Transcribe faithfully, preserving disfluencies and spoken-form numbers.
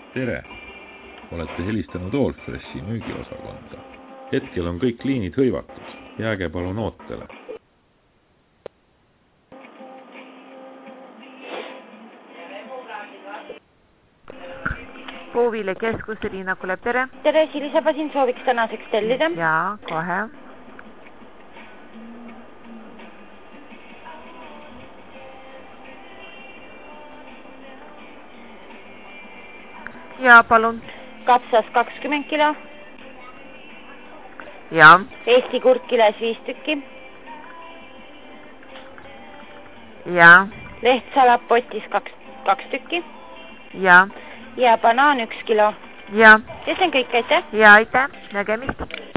Tere! Olete helistanud Allfreshi müügiosakonda. Hetkel on kõik liinid hõivatud. Jääge palun ootele. Puuviile keskus, Riina Kuleb, tere! Tere, Silisaba siin sooviks tänaseks tellida. Jaa, kohe. Jaa, palun. Kapsas kakskümmend kilo. Jaa. Eesti kurkiles viis tükki. Jaa. Lehtsalab potis kaks, kaks tükki. Jaa. Ja banaan üks kilo. Jaa. Ja see on kõik, aitäh. Jaa, aitäh. Nägemist.